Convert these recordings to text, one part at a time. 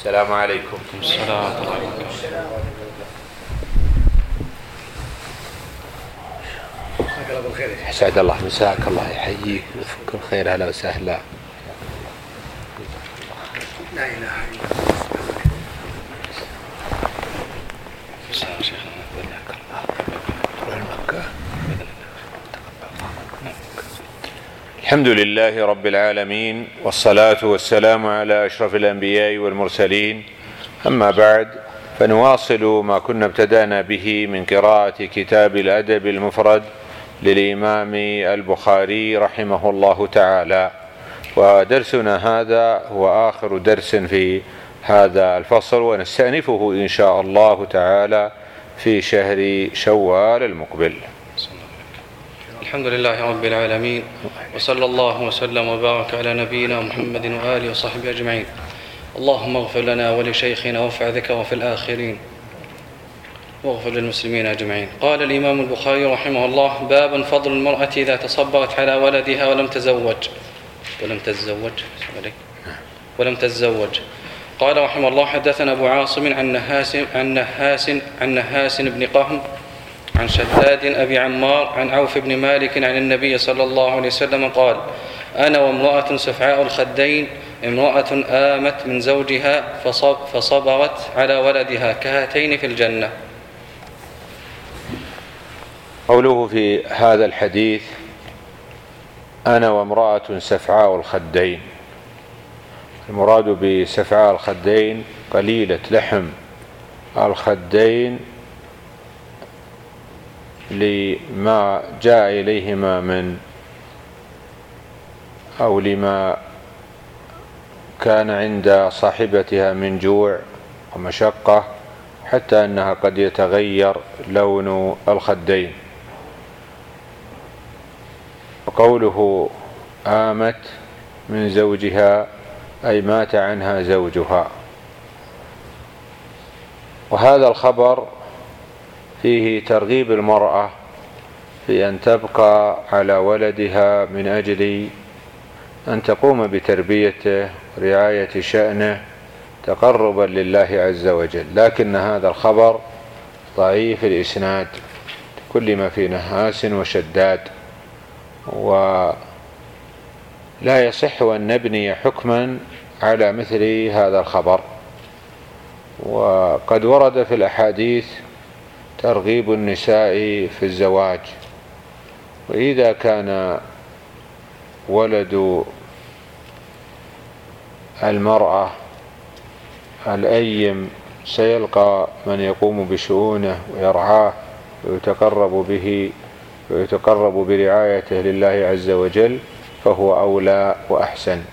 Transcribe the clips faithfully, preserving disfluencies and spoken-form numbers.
السلام عليكم. السلام ورحمة الله وبركاته. أسعد الله مساك، الله يحييك ويفك الخير. هلا وسهلا. لا إله إلا الله. الحمد لله رب العالمين، والصلاة والسلام على أشرف الأنبياء والمرسلين. أما بعد، فنواصل ما كنا ابتدأنا به من قراءة كتاب الأدب المفرد للإمام البخاري رحمه الله تعالى، ودرسنا هذا هو آخر درس في هذا الفصل، ونستأنفه إن شاء الله تعالى في شهر شوال المقبل. الحمد لله رب العالمين، وصلى الله وسلم وبارك على نبينا محمد وآله وصحبه أجمعين. اللهم اغفر لنا ولشيخنا وارفع ذكره في الآخرين، واغفر للمسلمين أجمعين. قال الإمام البخاري رحمه الله: باب فضل المرأة إذا تصبرت على ولدها ولم تزوج ولم تتزوج ولم تتزوج. قال رحمه الله: حدثنا أبو عاصم عن نهاس عن نهاس عن نهاس بن قهم عن شداد أبي عمار عن عوف بن مالك عن النبي صلى الله عليه وسلم قال: أنا وامرأة سفعاء الخدين، امرأة آمت من زوجها فصبرت على ولدها كهاتين في الجنة. قوله في هذا الحديث: أنا وامرأة سفعاء الخدين، المراد بسفعاء الخدين قليلة لحم الخدين لما جاء إليهما من أو لما كان عند صاحبتها من جوع ومشقة، حتى أنها قد يتغير لون الخدين. وقوله آمت من زوجها أي مات عنها زوجها. وهذا الخبر فيه ترغيب المرأة في أن تبقى على ولدها من أجل أن تقوم بتربيته ورعاية شأنه تقربا لله عز وجل، لكن هذا الخبر ضعيف الإسناد كل ما في نهاس وشداد، ولا يصح أن نبني حكما على مثل هذا الخبر. وقد ورد في الأحاديث ترغيب النساء في الزواج، وإذا كان ولد المرأة الأيم سيلقى من يقوم بشؤونه ويرعاه ويتقرب به ويتقرب برعايته لله عز وجل، فهو أولى وأحسن،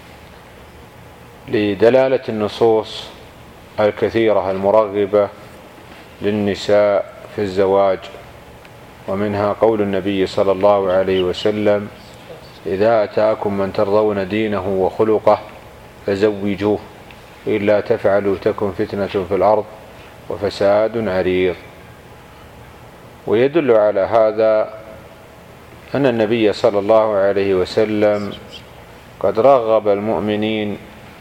لدلالة النصوص الكثيرة المرغبة للنساء في الزواج، ومنها قول النبي صلى الله عليه وسلم: إذا أتاكم من ترضون دينه وخلقه فزوجوه، إلا تفعلوا تكن فتنة في الأرض وفساد عريض. ويدل على هذا أن النبي صلى الله عليه وسلم قد رغب المؤمنين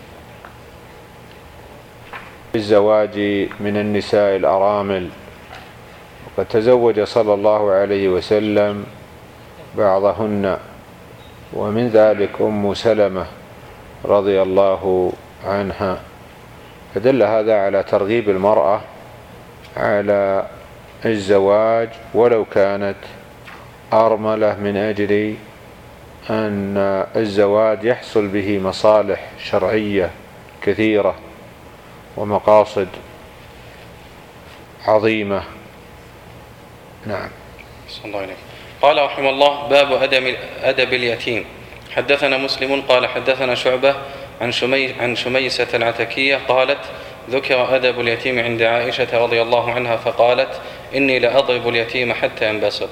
بالزواج من النساء الأرامل، وقد تزوج صلى الله عليه وسلم بعضهن، ومن ذلك أم سلمة رضي الله عنها. فدل هذا على ترغيب المرأة على الزواج ولو كانت أرملة، من أجل أن الزواج يحصل به مصالح شرعية كثيرة ومقاصد عظيمة. نعم. صلى الله عليه. قال رحمه الله: باب أدب, أدب اليتيم. حدثنا مسلم قال حدثنا شعبة عن, شمي عن شميسة العتكية قالت: ذكر أدب اليتيم عند عائشة رضي الله عنها فقالت: إني لأضرب اليتيم حتى ينبسط.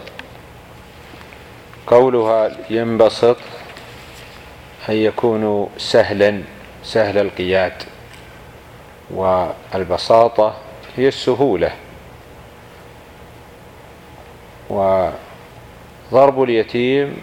قولها ينبسط أن يكون سهلا سهل القياد، والبساطة هي السهولة. وضرب اليتيم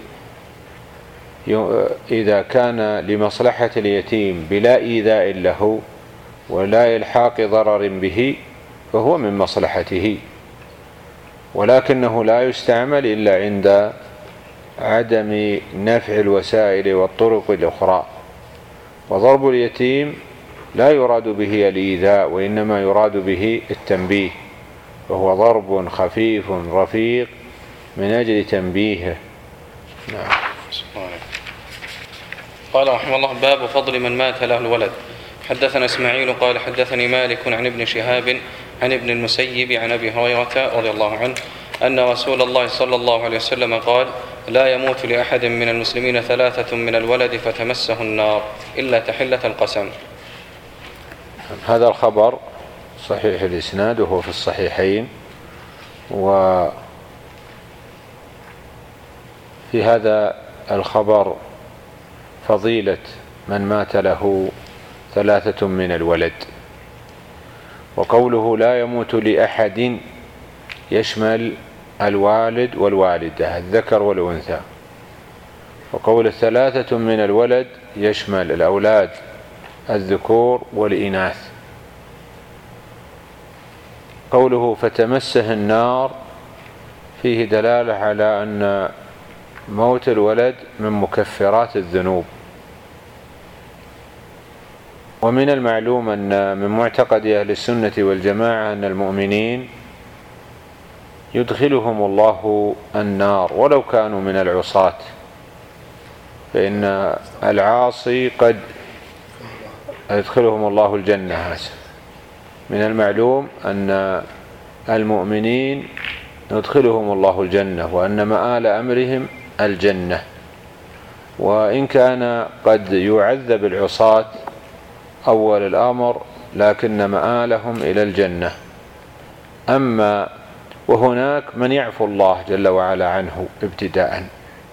إذا كان لمصلحة اليتيم بلا إيذاء له ولا إلحاق ضرر به فهو من مصلحته، ولكنه لا يستعمل إلا عند عدم نفع الوسائل والطرق الأخرى. وضرب اليتيم لا يراد به الإيذاء، وإنما يراد به التنبيه، وهو ضرب خفيف رفيق من أجل تنبيهه. نعم. قال رحمه الله: باب فضل من مات له الولد. حدثنا إسماعيل قال حدثني مالك عن ابن شهاب عن ابن المسيب عن أبي هريرة رضي الله عنه أن رسول الله صلى الله عليه وسلم قال: لا يموت لأحد من المسلمين ثلاثة من الولد فتمسه النار إلا تحلة القسم. هذا الخبر صحيح الإسناد وهو في الصحيحين. وفي هذا الخبر فضيلة من مات له ثلاثة من الولد. وقوله لا يموت لأحد يشمل الوالد والوالدة، الذكر والأنثى. وقول الثلاثة من الولد يشمل الأولاد الذكور والإناث. قوله فتمسه النار فيه دلالة على أن موت الولد من مكفرات الذنوب. ومن المعلوم أن من معتقد أهل السنة والجماعة أن المؤمنين يدخلهم الله النار ولو كانوا من العصاة، فإن العاصي قد يدخلهم الله الجنة. من المعلوم أن المؤمنين يدخلهم الله الجنة، وأن مآل أمرهم الجنة، وإن كان قد يعذب العصاة أول الأمر لكن مآلهم إلى الجنة. أما وهناك من يعفو الله جل وعلا عنه ابتداء،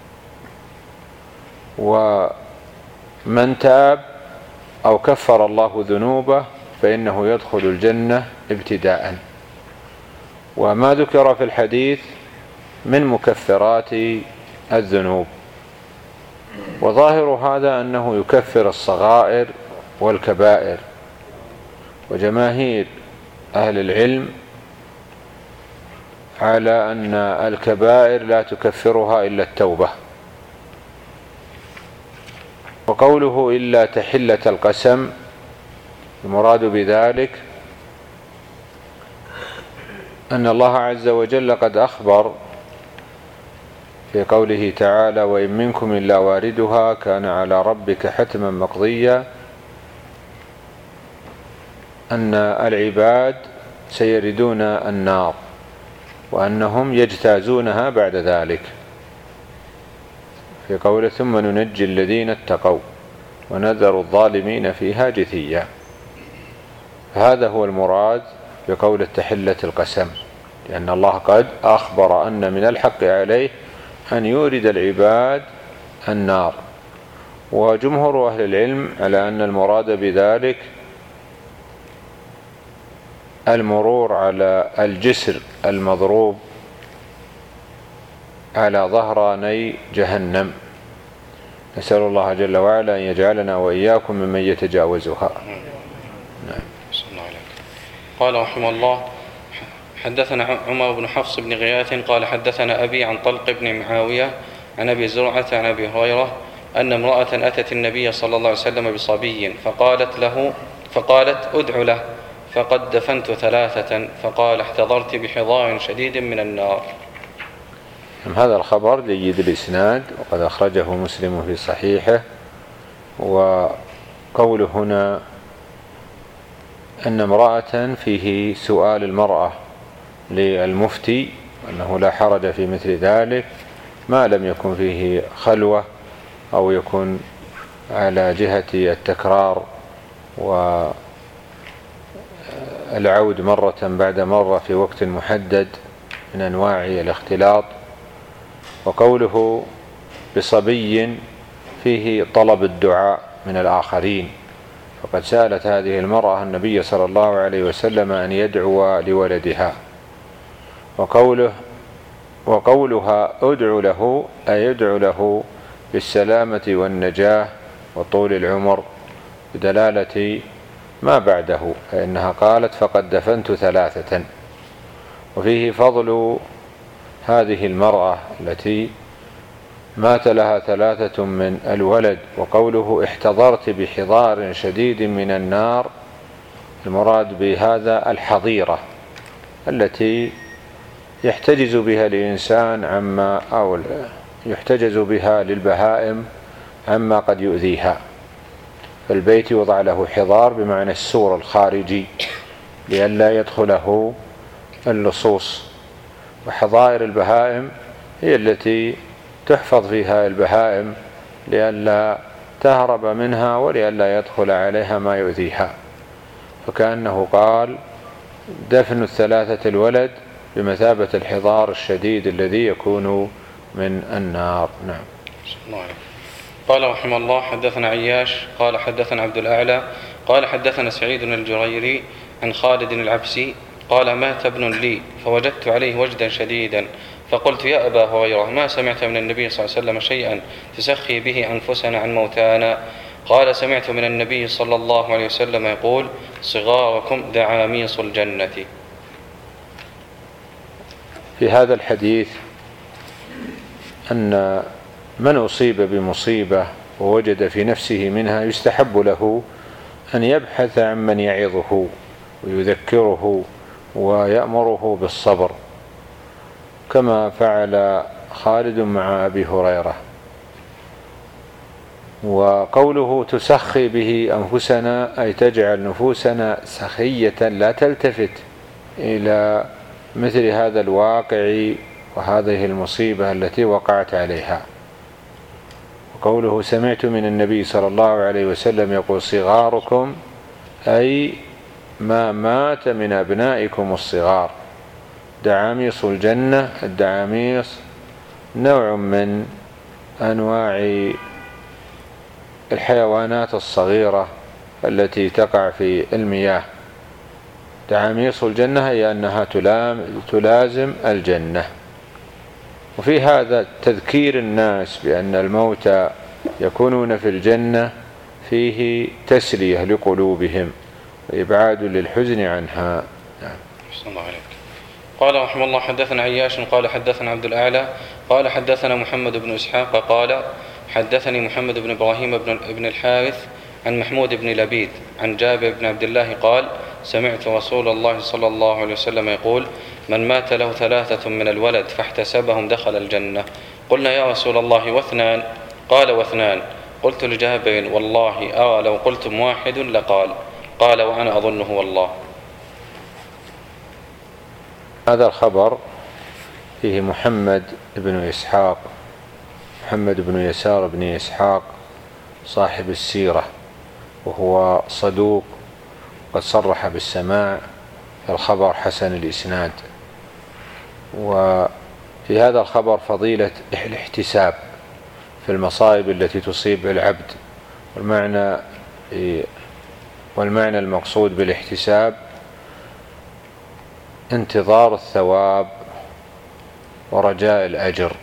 ومن تاب أو كفر الله ذنوبه فإنه يدخل الجنة ابتداء. وما ذكر في الحديث من مكفرات الذنوب. وظاهر هذا أنه يكفر الصغائر والكبائر، وجماهير أهل العلم على أن الكبائر لا تكفرها إلا التوبة. وقوله إلا تحلة القسم المراد بذلك أن الله عز وجل قد أخبر في قوله تعالى: وإن منكم إلا واردها كان على ربك حتما مقضيا، أن العباد سيردون النار وأنهم يجتازونها بعد ذلك، في قوله: ثم ننجي الذين اتقوا ونذر الظالمين فيها جثيا. هذا هو المراد بقول تحلة القسم، لأن الله قد أخبر أن من الحق عليه أن يورد العباد النار. وجمهور أهل العلم على أن المراد بذلك المرور على الجسر المضروب على ظهراني جهنم. نسأل الله جل وعلا أن يجعلنا وإياكم ممن يتجاوزها. نعم. قال رحمه الله: حدثنا عمر بن حفص بن غياث قال حدثنا أبي عن طلق بن معاوية عن أبي زرعة عن أبي هريرة أن امرأة أتت النبي صلى الله عليه وسلم بصبي فقالت له فقالت ادع له فقد دفنت ثلاثة، فقال: احتضرت بحضار شديد من النار. هذا الخبر جيد الإسناد، وقد أخرجه مسلم في صحيحه. وقوله هنا أن امرأة فيه سؤال المرأة للمفتي، أنه لا حرج في مثل ذلك ما لم يكن فيه خلوة أو يكن على جهة التكرار والعود مرة بعد مرة في وقت محدد من أنواع الاختلاط. وقوله بصبي فيه طلب الدعاء من الآخرين، فقد سألت هذه المرأة النبي صلى الله عليه وسلم أن يدعو لولدها. وقوله وقولها ادعو له أي يدعو له بالسلامة والنجاة وطول العمر، بدلالة ما بعده، فإنها قالت فقد دفنت ثلاثة. وفيه فضل هذه المرأة التي مات لها ثلاثة من الولد، وقوله احتضرت بحضار شديد من النار، المراد بهذا الحظيرة التي يحتجز بها الإنسان عما أو يحتجز بها للبهائم عما قد يؤذيها. فالبيت يوضع له حضار بمعنى السور الخارجي لئلا يدخله اللصوص، وحظائر البهائم هي التي تحفظ فيها البهائم لئلا تهرب منها ولئلا يدخل عليها ما يؤذيها. فكأنه قال دفن الثلاثة الولد بمثابة الحضار الشديد الذي يكون من النار. نعم. قال رحمه الله حدثنا عياش قال حدثنا عبد الأعلى قال حدثنا سعيد الجريري عن خالد العبسي قال مات ابن لي فوجدت عليه وجدا شديدا، فقلت يا أبا هريرة ما سمعت من النبي صلى الله عليه وسلم شيئا تسخي به أنفسنا عن موتانا؟ قال سمعت من النبي صلى الله عليه وسلم يقول صغاركم دعاميص الجنة. في هذا الحديث أن من أصيب بمصيبة ووجد في نفسه منها يستحب له أن يبحث عن من يعظه ويذكره ويأمره بالصبر، كما فعل خالد مع أبي هريرة. وقوله تسخي به أنفسنا أي تجعل نفوسنا سخية لا تلتفت إلى مثل هذا الواقع وهذه المصيبة التي وقعت عليها. وقوله سمعت من النبي صلى الله عليه وسلم يقول صغاركم أي ما مات من أبنائكم الصغار. دعاميص الجنة، الدعاميص نوع من أنواع الحيوانات الصغيرة التي تقع في المياه. دعاميص الجنة هي أنها تلازم الجنة. وفي هذا تذكير الناس بأن الموتى يكونون في الجنة فيه تسلية لقلوبهم وإبعاد للحزن عنها. نعم. قال رحمه الله حدثنا عياش قال حدثنا عبد الأعلى قال حدثنا محمد بن إسحاق قال حدثني محمد بن إبراهيم بن الحارث عن محمود بن لبيد عن جابر بن عبد الله قال سمعت رسول الله صلى الله عليه وسلم يقول من مات له ثلاثة من الولد فاحتسبهم دخل الجنة. قلنا يا رسول الله واثنان؟ قال واثنان. قلت لجابر والله أرى لو قلتم واحد لقال. قال وأنا أظنه والله. هذا الخبر فيه محمد بن إسحاق محمد بن يسار بن إسحاق صاحب السيرة، وهو صدوق قد صرح بالسماع، الخبر حسن الإسناد. وفي هذا الخبر فضيلة الاحتساب في المصائب التي تصيب العبد، والمعنى والمعنى المقصود بالاحتساب انتظار الثواب ورجاء الأجر.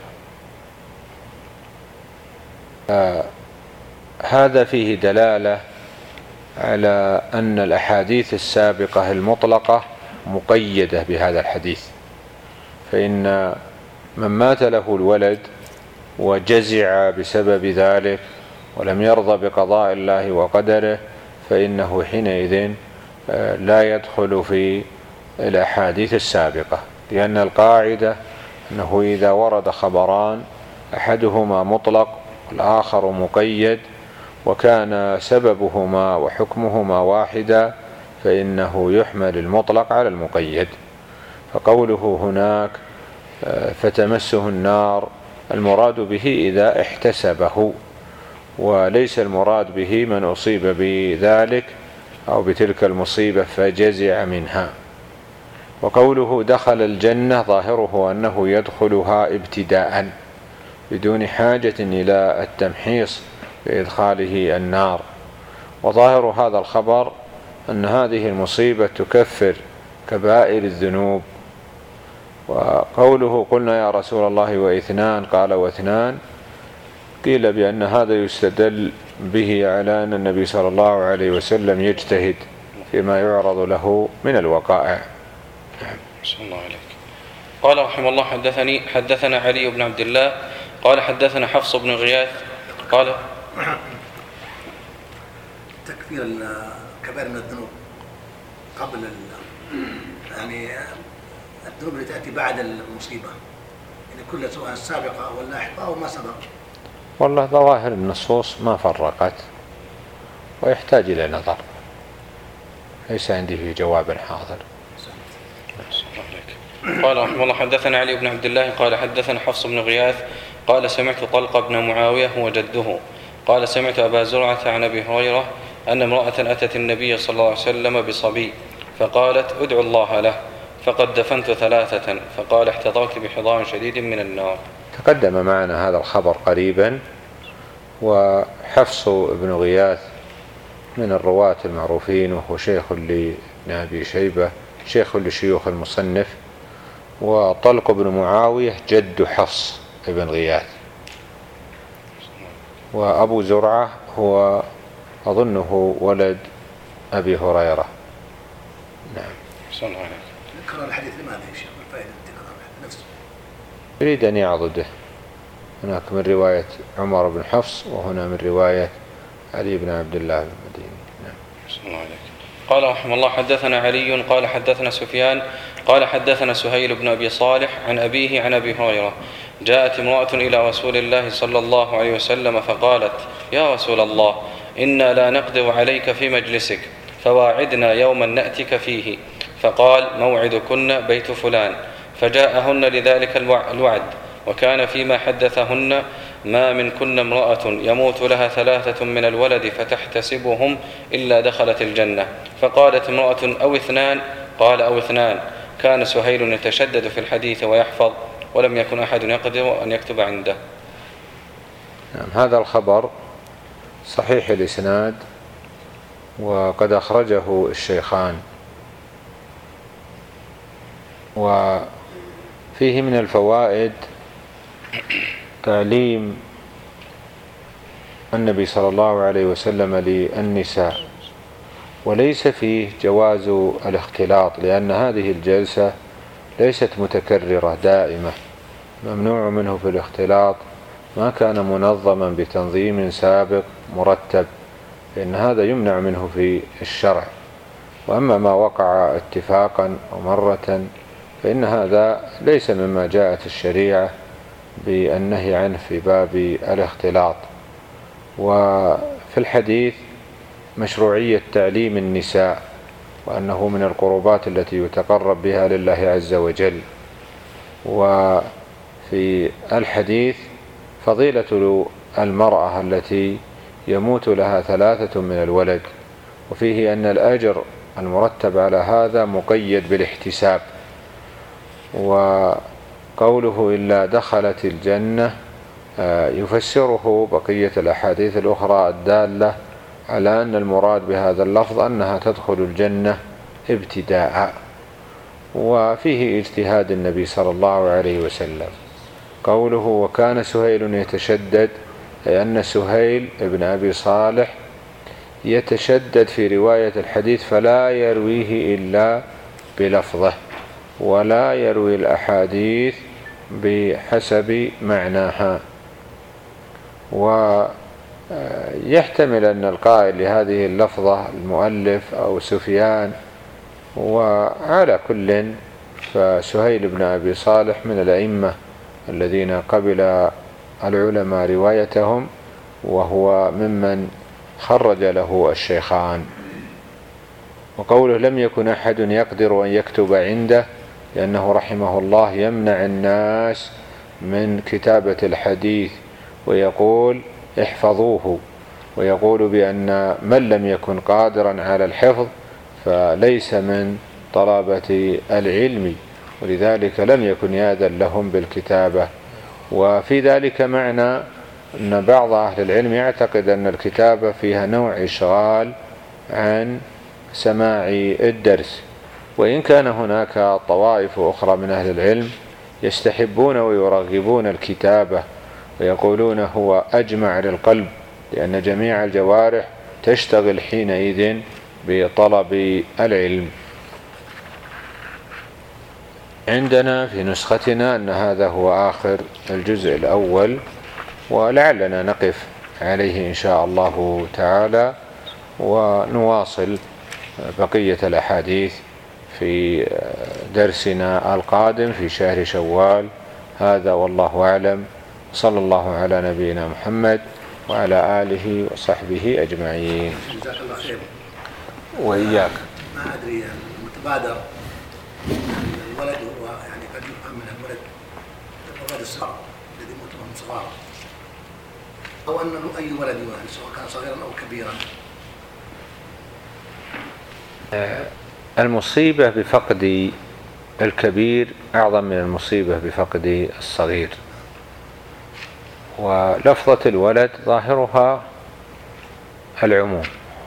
آه هذا فيه دلالة على أن الأحاديث السابقة المطلقة مقيدة بهذا الحديث، فإن من مات له الولد وجزع بسبب ذلك ولم يرضى بقضاء الله وقدره فإنه حينئذ لا يدخل في الأحاديث السابقة، لأن القاعدة أنه إذا ورد خبران أحدهما مطلق والآخر مقيد وكان سببهما وحكمهما واحدا فإنه يحمل المطلق على المقيد. فقوله هناك فتمسه النار المراد به إذا احتسبه، وليس المراد به من أصيب بذلك أو بتلك المصيبة فجزع منها. وقوله دخل الجنة ظاهره أنه يدخلها ابتداء بدون حاجة إلى التمحيص بإدخاله النار. وظاهر هذا الخبر أن هذه المصيبة تكفر كبائر الذنوب. وقوله قلنا يا رسول الله واثنان؟ قال واثنان. قيل بأن هذا يستدل به على أن النبي صلى الله عليه وسلم يجتهد فيما يعرض له من الوقائع. صلى الله عليك. قال رحمه الله حدثني حدثنا علي بن عبد الله قال حدثنا حفص بن غياث قال تكفير الكبائر من الذنوب قبل يعني الذنوب اللي تأتي بعد المصيبة، يعني كل سواء السابقة أو اللاحقة أو ما سبق. والله ظواهر النصوص ما فرقت ويحتاج إلى نظر، ليس عندي في جواب حاضر. قال رحمه الله حدثنا علي بن عبد الله قال حدثنا حفص بن غياث قال سمعت طلق بن معاوية هو جده قال سمعت أبا زرعة عن أبي هريرة أن امرأة أتت النبي صلى الله عليه وسلم بصبي فقالت ادعو الله له فقد دفنت ثلاثة فقال احتضرت بحضار شديد من النار. تقدم معنا هذا الخبر قريبا. وحفص بن غياث من الرواة المعروفين، وهو شيخ لأبي شيبة، شيخ لشيوخ المصنف. وطلق بن معاوية جد حفص بن غياث. وأبو زرعة هو أظنه ولد أبي هريرة. نعم. صلى الله عليه. ذكر الحديث لماذا يا شيخ؟ الفائدة تكرار نفسه. يريد أن يعضده. هناك من رواية عمر بن حفص وهنا من رواية علي بن عبد الله المديني. نعم. صلى الله عليه. قال رحمه الله حدثنا علي قال حدثنا سفيان قال حدثنا سهيل بن أبي صالح عن أبيه عن أبي هريرة جاءت امرأة إلى رسول الله صلى الله عليه وسلم فقالت يا رسول الله إنا لا نقدر عليك في مجلسك فواعدنا يوما نأتك فيه. فقال موعدكن بيت فلان. فجاءهن لذلك الوعد وكان فيما حدثهن ما من كن امرأة يموت لها ثلاثة من الولد فتحتسبهم إلا دخلت الجنة. فقالت امرأة أو اثنان قال أو اثنان. كان سهيل يتشدد في الحديث ويحفظ ولم يكن أحد يقدر أن يكتب عنده. نعم. هذا الخبر صحيح الإسناد وقد أخرجه الشيخان، وفيه من الفوائد تعليم النبي صلى الله عليه وسلم للنساء، وليس فيه جواز الاختلاط، لأن هذه الجلسة ليست متكررة دائمة، ممنوع منه في الاختلاط ما كان منظما بتنظيم سابق مرتب، لأن هذا يمنع منه في الشرع. وأما ما وقع اتفاقا أو مرة فإن هذا ليس مما جاءت الشريعة بالنهي عنه في باب الاختلاط. وفي الحديث مشروعية تعليم النساء، وأنه من القربات التي يتقرب بها لله عز وجل. وفي الحديث فضيلة المرأة التي يموت لها ثلاثة من الولد، وفيه أن الأجر المرتب على هذا مقيد بالاحتساب. وقوله إلا دخلت الجنة يفسره بقية الأحاديث الأخرى الدالة على أن المراد بهذا اللفظ أنها تدخل الجنة ابتداء. وفيه اجتهاد النبي صلى الله عليه وسلم. قوله وكان سهيل يتشدد، أي أن سهيل ابن أبي صالح يتشدد في رواية الحديث فلا يرويه إلا بلفظه، ولا يروي الأحاديث بحسب معناها. ويحتمل أن القائل لهذه اللفظة المؤلف أو سفيان، وعلى كل فسهيل بن أبي صالح من الأئمة الذين قبل العلماء روايتهم، وهو ممن خرج له الشيخان. وقوله لم يكن أحد يقدر أن يكتب عنده، لأنه رحمه الله يمنع الناس من كتابة الحديث ويقول احفظوه، ويقول بأن من لم يكن قادرا على الحفظ فليس من طلبة العلم، ولذلك لم يكن يأذن لهم بالكتابة. وفي ذلك معنى أن بعض أهل العلم يعتقد أن الكتابة فيها نوع إشغال عن سماع الدرس، وإن كان هناك طوائف أخرى من أهل العلم يستحبون ويرغبون الكتابة، ويقولون هو أجمع للقلب، لأن جميع الجوارح تشتغل حينئذ بطلب العلم. عندنا في نسختنا أن هذا هو آخر الجزء الأول، ولعلنا نقف عليه إن شاء الله تعالى ونواصل بقية الأحاديث في درسنا القادم في شهر شوال. هذا والله أعلم، صلى الله على نبينا محمد وعلى آله وصحبه أجمعين. جزاك الله خير. وإياك. ما أدري المتبادر الولد هو يعني قد يفهم من الولد الولد الصغار الذي يموت وهم صغار، أو أنه أي ولد يولد سواء كان صغيرا أو كبيرا. المصيبة بفقد الكبير أعظم من المصيبة بفقد الصغير. ولفظة الولد ظاهرها العموم.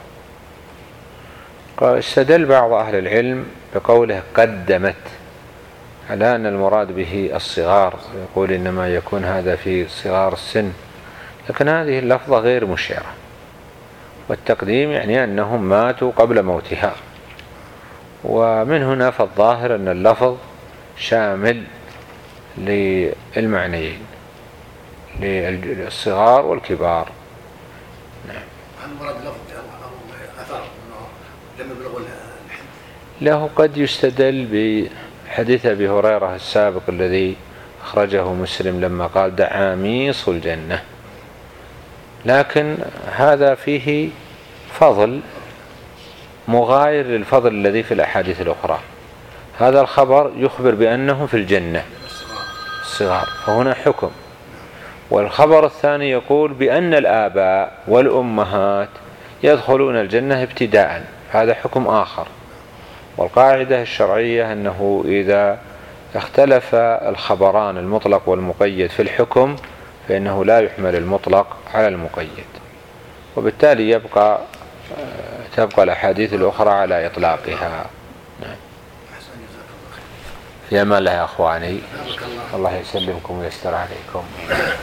استدل بعض أهل العلم بقوله قدمت على أن المراد به الصغار، يقول إنما يكون هذا في صغار السن، لكن هذه اللفظة غير مشعرة، والتقديم يعني أنهم ماتوا قبل موتها. ومن هنا فالظاهر أن اللفظ شامل للمعنيين، للصغار والكبار. نعم. هل المراد لفظ أو أثر أنه لم يبلغوا الحد؟ له قد يستدل بحديث أبي هريرة السابق الذي أخرجه مسلم لما قال دعاميص الجنة، لكن هذا فيه فضل مغاير للفضل الذي في الأحاديث الأخرى. هذا الخبر يخبر بأنه في الجنة الصغار، فهنا حكم. والخبر الثاني يقول بأن الآباء والأمهات يدخلون الجنة ابتداء، هذا حكم آخر. والقاعدة الشرعية أنه إذا اختلف الخبران المطلق والمقيد في الحكم فإنه لا يحمل المطلق على المقيد، وبالتالي يبقى تبقى الأحاديث الأخرى على إطلاقها. نعم. في أمان الله يا أخواني، الله يسلمكم ويستر عليكم.